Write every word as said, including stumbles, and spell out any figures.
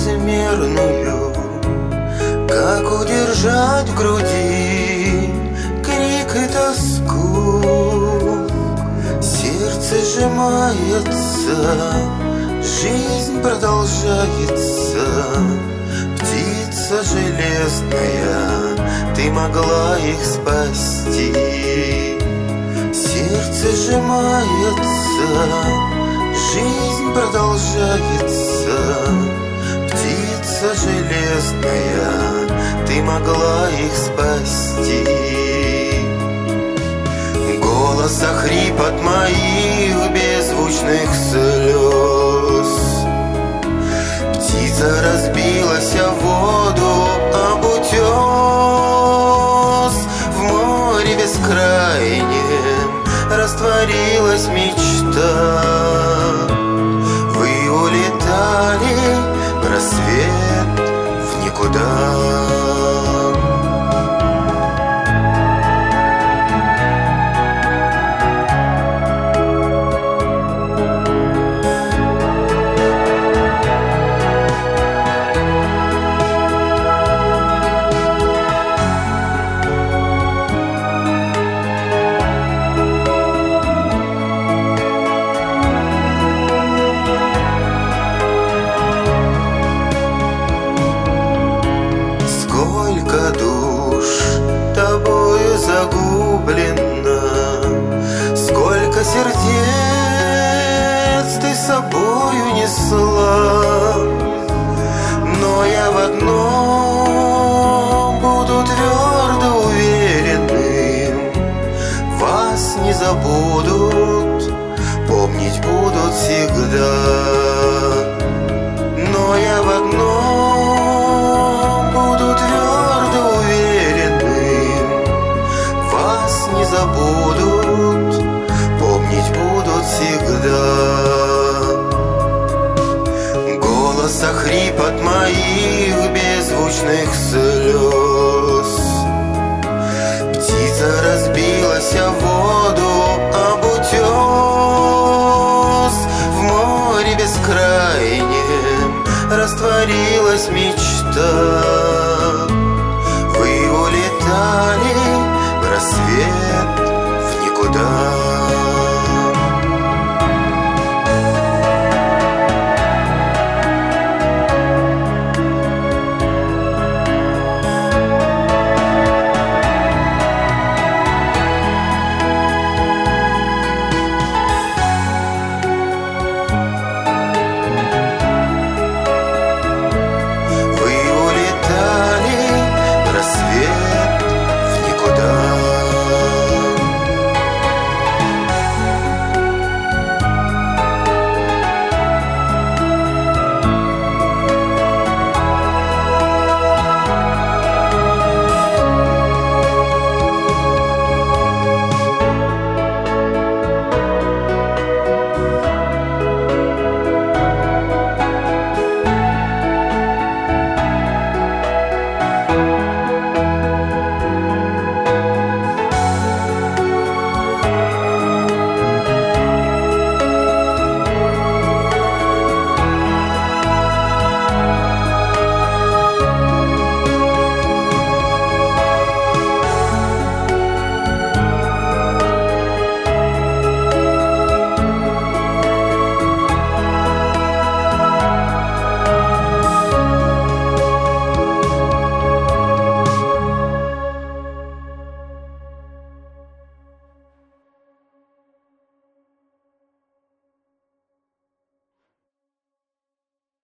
безмерную. Как удержать в груди крик и тоску? Сердце сжимается, жизнь продолжается. Птица железная, ты могла их спасти. Сердце сжимается, жизнь продолжается. Птица железная, ты могла их спасти. Голос охрип от моих беззвучных слез. Птица разбилась о воду, об утес. В море бескрайнем растворилась мечта. Вы улетали в рассвет, в никуда. Сколько душ тобою загублено, сколько сердец ты собою несла. Но я в одном буду твердо уверенным: вас не забудут, помнить будут всегда. Но я в одном буду твердо уверенным: вас не забудут, помнить будут всегда. Голос охрип от моих беззвучных слез. Птица разбилась о воду, об утес. В море бескрайнем растворилась мечта. Вы улетали в рассвет, в никуда.